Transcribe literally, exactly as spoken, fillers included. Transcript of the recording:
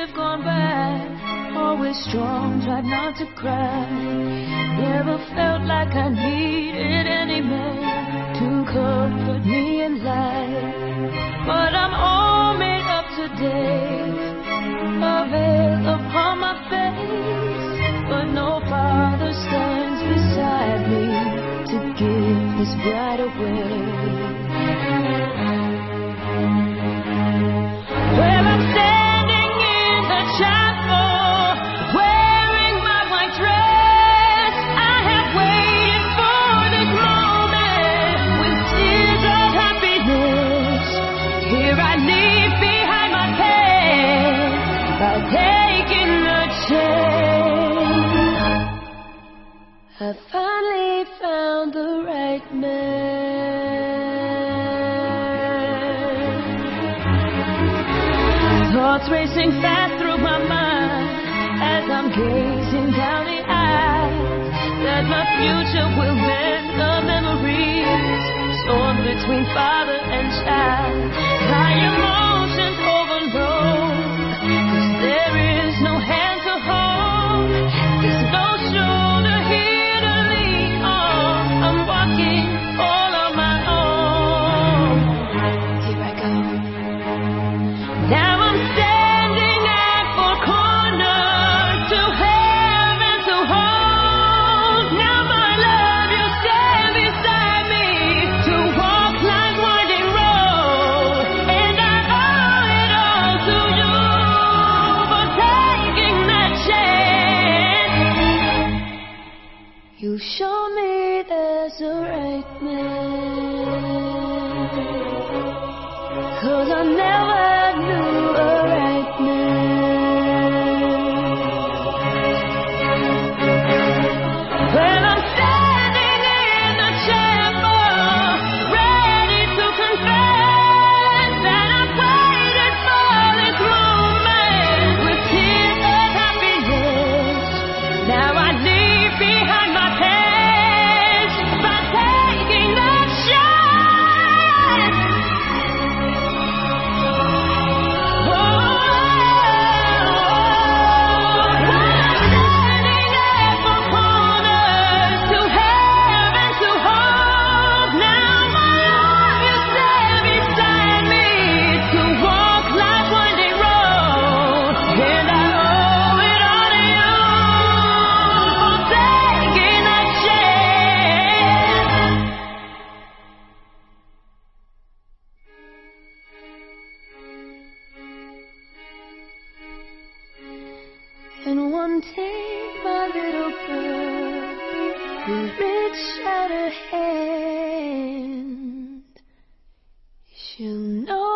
have gone bad. Always strong, tried not to cry. Never felt like I needed any man to comfort me in life. But I'm all made up today, a veil upon my face. But no father stands beside me to give his bride away. Well, I'm standing in the chapel, wearing my white dress. I have waited for this moment with tears of happiness. Here I leave behind my past by taking the chance. I finally found the right man. Thoughts racing fast through my mind as I'm gazing down the aisle. That my future will mend the memories torn between father and child. My emotions overload, 'cause there is no hand to hold. There's no shoulder here to lean on. I'm walking all on my own. Here I go. Now I'm standing at four corners, to heaven to hold. Now my love, you stand beside me to walk life's winding road. And I owe it all to you for taking that chance. You show me there's a right man, 'cause I never knew a right man. Well, I'm standing in the chapel, ready to confess that I've waited for this moment with tears of happiness. Now I leave behind my past by taking the chance. And one day, my little girl will reach out her hand. She'll know